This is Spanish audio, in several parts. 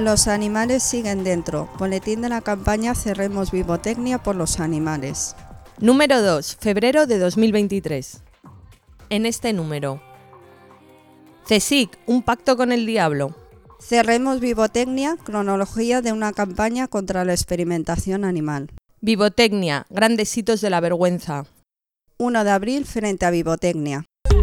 Los animales siguen dentro. Boletín de la campaña Cerremos Vivotecnia por los animales. Número 2, febrero de 2023. En este número. CSIC, un pacto con el diablo. Cerremos Vivotecnia, cronología de una campaña contra la experimentación animal. Vivotecnia, grandes hitos de la vergüenza. 1 de abril frente a Vivotecnia.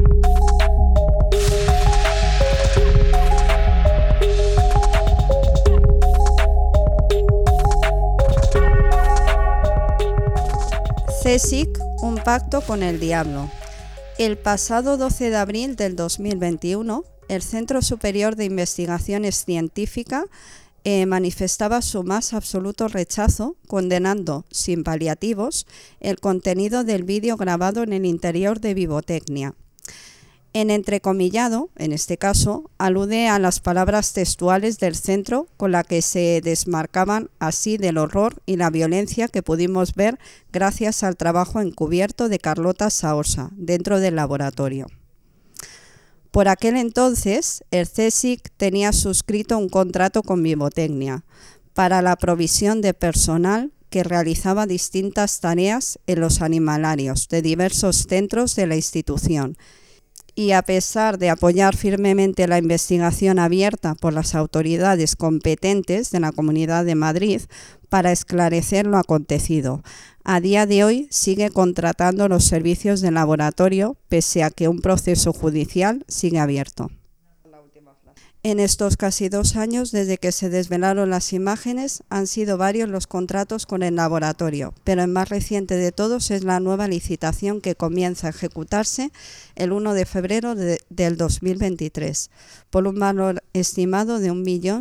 CSIC, un pacto con el diablo. El pasado 12 de abril del 2021, el Centro Superior de Investigaciones Científicas manifestaba su más absoluto rechazo, condenando, sin paliativos, el contenido del vídeo grabado en el interior de Vivotecnia. En entrecomillado, en este caso, alude a las palabras textuales del centro con las que se desmarcaban así del horror y la violencia que pudimos ver gracias al trabajo encubierto de Carlota Saorsa dentro del laboratorio. Por aquel entonces, el CSIC tenía suscrito un contrato con Vivotecnia para la provisión de personal que realizaba distintas tareas en los animalarios de diversos centros de la institución. Y a pesar de apoyar firmemente la investigación abierta por las autoridades competentes de la Comunidad de Madrid para esclarecer lo acontecido, a día de hoy sigue contratando los servicios del laboratorio pese a que un proceso judicial sigue abierto. En estos casi 2 años desde que se desvelaron las imágenes han sido varios los contratos con el laboratorio, pero el más reciente de todos es la nueva licitación que comienza a ejecutarse el 1 de febrero del 2023 por un valor estimado de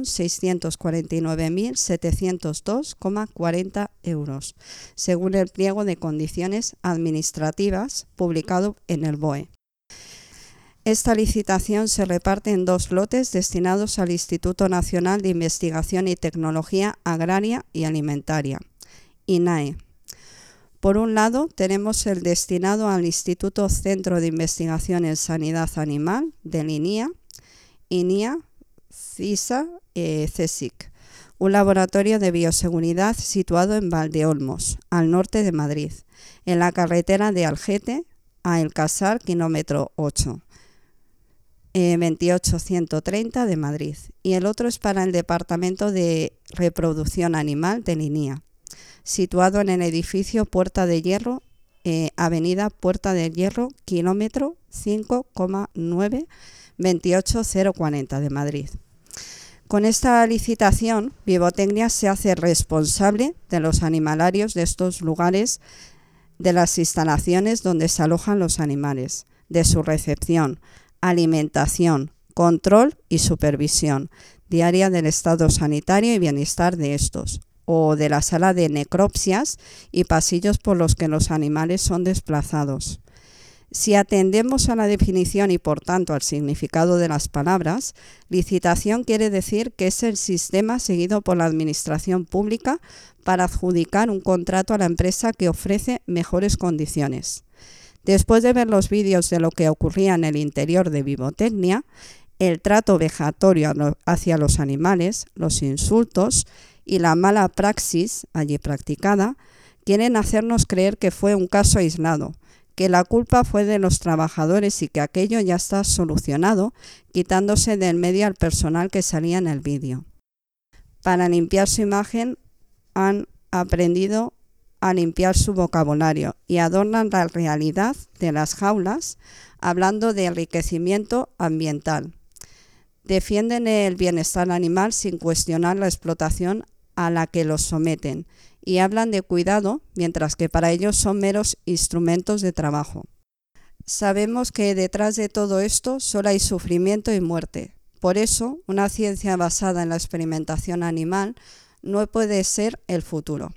1.649.702,40 €, según el pliego de condiciones administrativas publicado en el BOE. Esta licitación se reparte en 2 lotes destinados al Instituto Nacional de Investigación y Tecnología Agraria y Alimentaria, INAE. Por un lado, tenemos el destinado al Instituto Centro de Investigación en Sanidad Animal del INIA, CISA, CSIC, un laboratorio de bioseguridad situado en Valdeolmos, al norte de Madrid, en la carretera de Algete a El Casar, kilómetro 8. 28130 de Madrid, y el otro es para el Departamento de Reproducción Animal del INIA, situado en el edificio Puerta de Hierro, avenida Puerta de Hierro, kilómetro 5,9, 28040 de Madrid. Con esta licitación, Vivotecnia se hace responsable de los animalarios de estos lugares, de las instalaciones donde se alojan los animales, de su recepción, alimentación, control y supervisión diaria del estado sanitario y bienestar de estos, o de la sala de necropsias y pasillos por los que los animales son desplazados. Si atendemos a la definición y por tanto al significado de las palabras, licitación quiere decir que es el sistema seguido por la administración pública para adjudicar un contrato a la empresa que ofrece mejores condiciones. Después de ver los vídeos de lo que ocurría en el interior de Vivotecnia, el trato vejatorio hacia los animales, los insultos y la mala praxis allí practicada, quieren hacernos creer que fue un caso aislado, que la culpa fue de los trabajadores y que aquello ya está solucionado, quitándose del medio al personal que salía en el vídeo. Para limpiar su imagen han aprendido a limpiar su vocabulario y adornan la realidad de las jaulas hablando de enriquecimiento ambiental. Defienden el bienestar animal sin cuestionar la explotación a la que los someten y hablan de cuidado mientras que para ellos son meros instrumentos de trabajo. Sabemos que detrás de todo esto solo hay sufrimiento y muerte. Por eso, una ciencia basada en la experimentación animal no puede ser el futuro.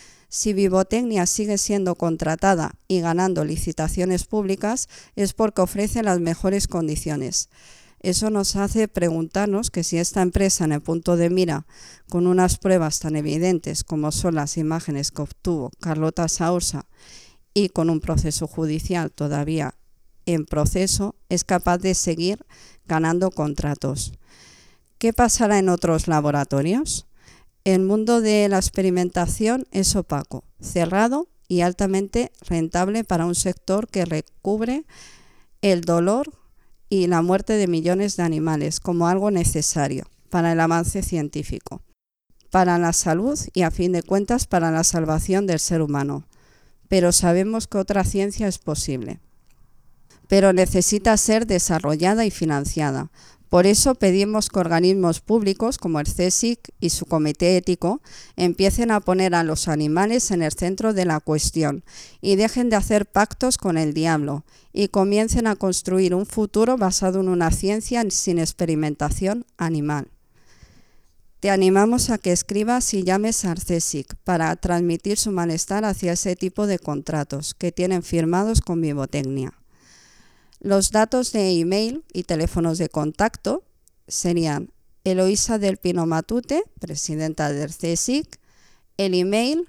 Si Vivotecnia sigue siendo contratada y ganando licitaciones públicas es porque ofrece las mejores condiciones. Eso nos hace preguntarnos que si esta empresa en el punto de mira, con unas pruebas tan evidentes como son las imágenes que obtuvo Carlota Saorsa y con un proceso judicial todavía en proceso, es capaz de seguir ganando contratos. ¿Qué pasará en otros laboratorios? El mundo de la experimentación es opaco, cerrado y altamente rentable para un sector que recubre el dolor y la muerte de millones de animales como algo necesario para el avance científico, para la salud y, a fin de cuentas, para la salvación del ser humano. Pero sabemos que otra ciencia es posible, pero necesita ser desarrollada y financiada. Por eso pedimos que organismos públicos como el CSIC y su comité ético empiecen a poner a los animales en el centro de la cuestión y dejen de hacer pactos con el diablo y comiencen a construir un futuro basado en una ciencia sin experimentación animal. Te animamos a que escribas y llames al CSIC para transmitir su malestar hacia ese tipo de contratos que tienen firmados con Vivotecnia. Los datos de email y teléfonos de contacto serían Eloisa del Pino Matute, presidenta del CSIC, el email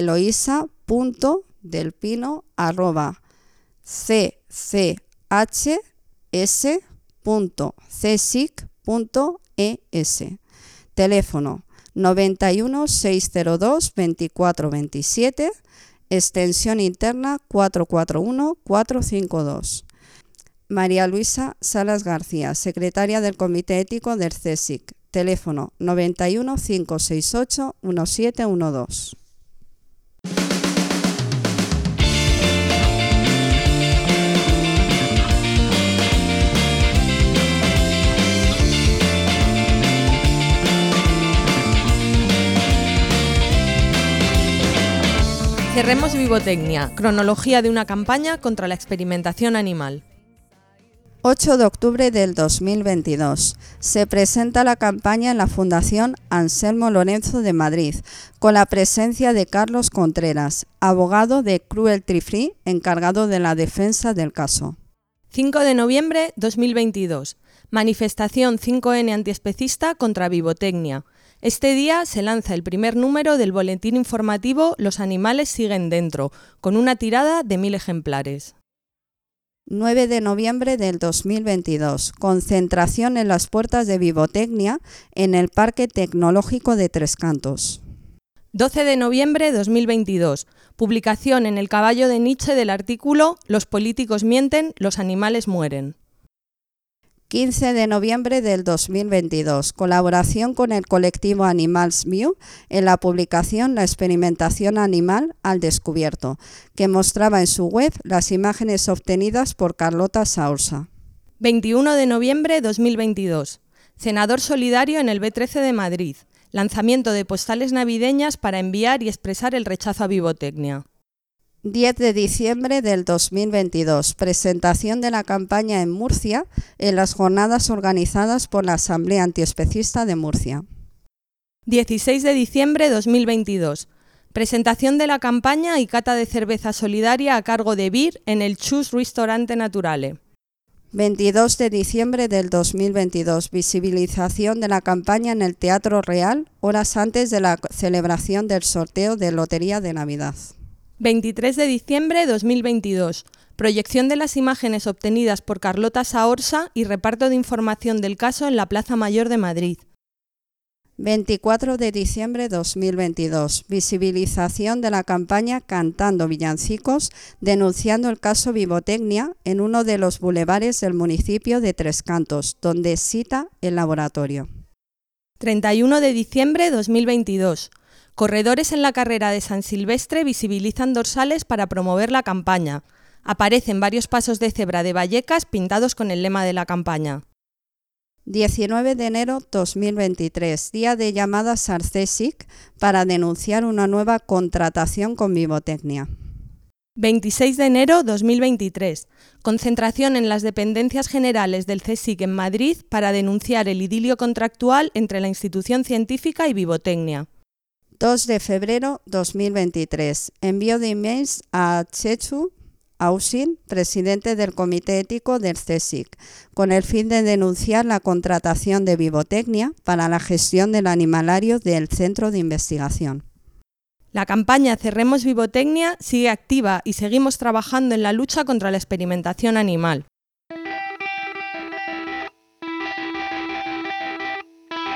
eloisa.delpino@cchs.csic.es, teléfono 91 602 24 27, extensión interna 441 452. María Luisa Salas García, secretaria del Comité Ético del CSIC, teléfono 91 568 1712. Cerremos Vivotecnia, cronología de una campaña contra la experimentación animal. 8 de octubre del 2022. Se presenta la campaña en la Fundación Anselmo Lorenzo de Madrid, con la presencia de Carlos Contreras, abogado de Cruelty Free, encargado de la defensa del caso. 5 de noviembre 2022. Manifestación 5N antiespecista contra Vivotecnia. Este día se lanza el primer número del boletín informativo Los animales siguen dentro, con una tirada de 1000 ejemplares. 9 de noviembre del 2022. Concentración en las puertas de Vivotecnia en el Parque Tecnológico de Tres Cantos. 12 de noviembre 2022. Publicación en El Caballo de Nietzsche del artículo Los políticos mienten, los animales mueren. 15 de noviembre del 2022. Colaboración con el colectivo Animals View en la publicación La experimentación animal al descubierto, que mostraba en su web las imágenes obtenidas por Carlota Saorsa. 21 de noviembre 2022. Cenador solidario en el B13 de Madrid. Lanzamiento de postales navideñas para enviar y expresar el rechazo a Vivotecnia. 10 de diciembre del 2022. Presentación de la campaña en Murcia en las jornadas organizadas por la Asamblea Antiespecista de Murcia. 16 de diciembre 2022. Presentación de la campaña y cata de cerveza solidaria a cargo de BIR en el Chus Ristorante Naturale. 22 de diciembre del 2022. Visibilización de la campaña en el Teatro Real, horas antes de la celebración del sorteo de Lotería de Navidad. 23 de diciembre 2022. Proyección de las imágenes obtenidas por Carlota Saorsa y reparto de información del caso en la Plaza Mayor de Madrid. 24 de diciembre 2022. Visibilización de la campaña Cantando Villancicos, denunciando el caso Vivotecnia en uno de los bulevares del municipio de Tres Cantos, donde cita el laboratorio. 31 de diciembre 2022. Corredores en la carrera de San Silvestre visibilizan dorsales para promover la campaña. Aparecen varios pasos de cebra de Vallecas pintados con el lema de la campaña. 19 de enero 2023, día de llamadas al CSIC para denunciar una nueva contratación con Vivotecnia. 26 de enero 2023, concentración en las dependencias generales del CSIC en Madrid para denunciar el idilio contractual entre la institución científica y Vivotecnia. 2 de febrero 2023, envío de emails a Chechu Ausin, presidente del Comité Ético del CSIC, con el fin de denunciar la contratación de Vivotecnia para la gestión del animalario del Centro de Investigación. La campaña Cerremos Vivotecnia sigue activa y seguimos trabajando en la lucha contra la experimentación animal.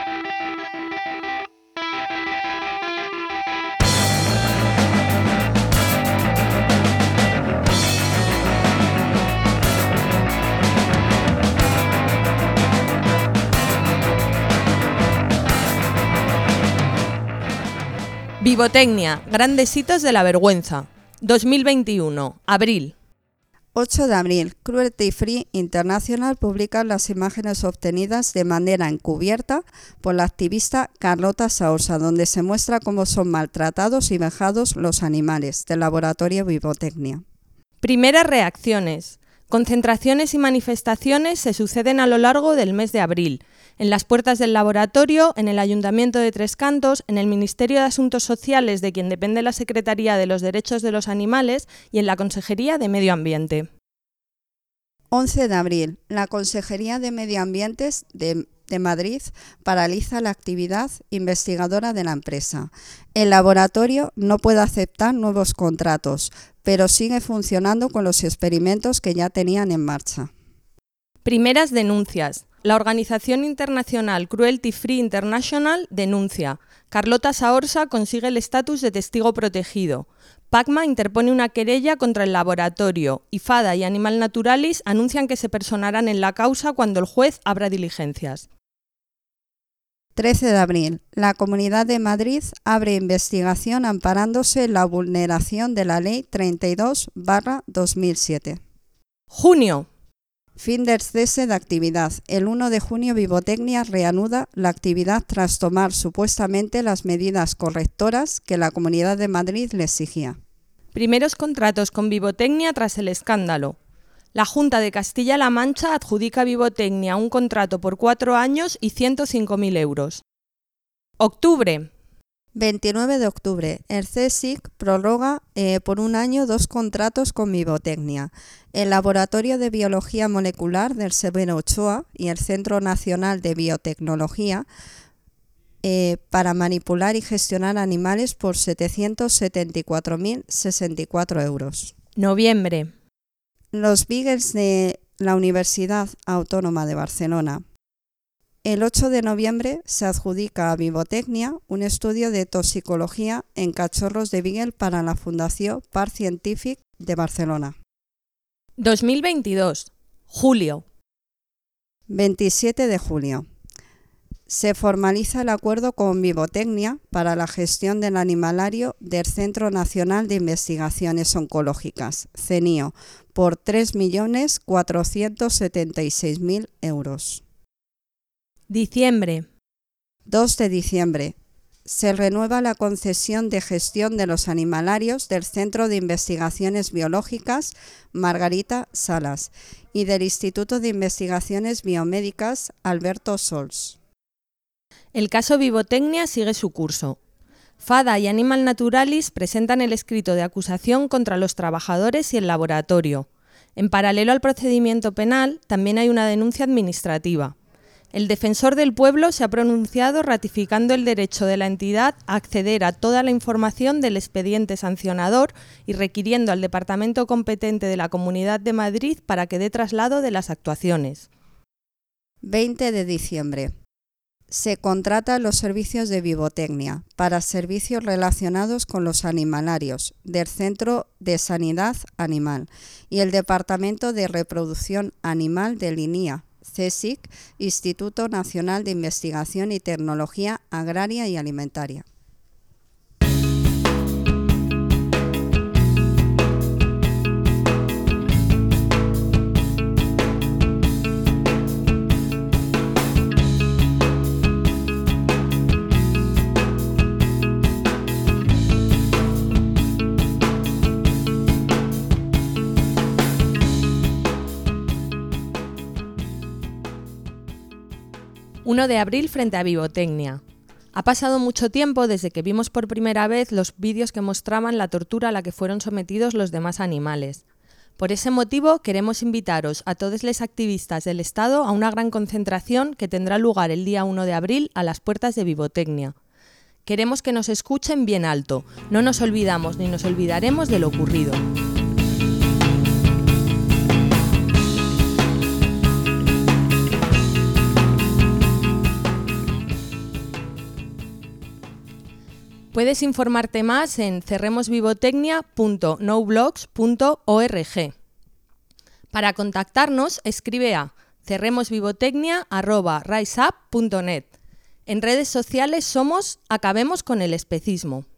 Vivotecnia, grandes hitos de la vergüenza. 2021, abril. 8 de abril, Cruelty Free International publica las imágenes obtenidas de manera encubierta por la activista Carlota Saorsa, donde se muestra cómo son maltratados y vejados los animales del laboratorio Vivotecnia. Primeras reacciones. Concentraciones y manifestaciones se suceden a lo largo del mes de abril, en las puertas del laboratorio, en el Ayuntamiento de Tres Cantos, en el Ministerio de Asuntos Sociales, de quien depende la Secretaría de los Derechos de los Animales, y en la Consejería de Medio Ambiente. 11 de abril, la Consejería de Medio Ambiente de Madrid paraliza la actividad investigadora de la empresa. El laboratorio no puede aceptar nuevos contratos, pero sigue funcionando con los experimentos que ya tenían en marcha. Primeras denuncias. La organización internacional Cruelty Free International denuncia. Carlota Saorsa consigue el estatus de testigo protegido. PACMA interpone una querella contra el laboratorio y FADA y Animal Naturalis anuncian que se personarán en la causa cuando el juez abra diligencias. 13 de abril. La Comunidad de Madrid abre investigación amparándose en la vulneración de la Ley 32/2007. Junio. Fin del cese de actividad. El 1 de junio Vivotecnia reanuda la actividad tras tomar supuestamente las medidas correctoras que la Comunidad de Madrid le exigía. Primeros contratos con Vivotecnia tras el escándalo. La Junta de Castilla-La Mancha adjudica a Vivotecnia un contrato por 4 años y 105.000 euros. Octubre. 29 de octubre, el CSIC prorroga por 1 año 2 contratos con Vivotecnia. El Laboratorio de Biología Molecular del Severo Ochoa y el Centro Nacional de Biotecnología para manipular y gestionar animales por 774.064 euros. Noviembre. Los Beagles de la Universidad Autónoma de Barcelona. El 8 de noviembre se adjudica a Vivotecnia un estudio de toxicología en cachorros de Beagle para la Fundación Parc Scientific de Barcelona. 2022. Julio. 27 de julio. Se formaliza el acuerdo con Vivotecnia para la gestión del animalario del Centro Nacional de Investigaciones Oncológicas, CENIO, por 3.476.000 euros. Diciembre. 2 de diciembre. Se renueva la concesión de gestión de los animalarios del Centro de Investigaciones Biológicas Margarita Salas y del Instituto de Investigaciones Biomédicas Alberto Sols. El caso Vivotecnia sigue su curso. FADA y Animal Naturalis presentan el escrito de acusación contra los trabajadores y el laboratorio. En paralelo al procedimiento penal, también hay una denuncia administrativa. El defensor del pueblo se ha pronunciado ratificando el derecho de la entidad a acceder a toda la información del expediente sancionador y requiriendo al departamento competente de la Comunidad de Madrid para que dé traslado de las actuaciones. 20 de diciembre. Se contratan los servicios de Vivotecnia para servicios relacionados con los animalarios del Centro de Sanidad Animal y el Departamento de Reproducción Animal del INIA, CSIC, Instituto Nacional de Investigación y Tecnología Agraria y Alimentaria. ...1 de abril frente a Vivotecnia. Ha pasado mucho tiempo desde que vimos por primera vez los vídeos que mostraban la tortura a la que fueron sometidos los demás animales. Por ese motivo, queremos invitaros a todos los activistas del Estado a una gran concentración que tendrá lugar el día 1 de abril a las puertas de Vivotecnia. Queremos que nos escuchen bien alto. No nos olvidamos ni nos olvidaremos de lo ocurrido. Puedes informarte más en cerremosvivotecnia.noblogs.org. Para contactarnos, escribe a cerremosvivotecnia@riseup.net. En redes sociales somos Acabemos con el Especismo.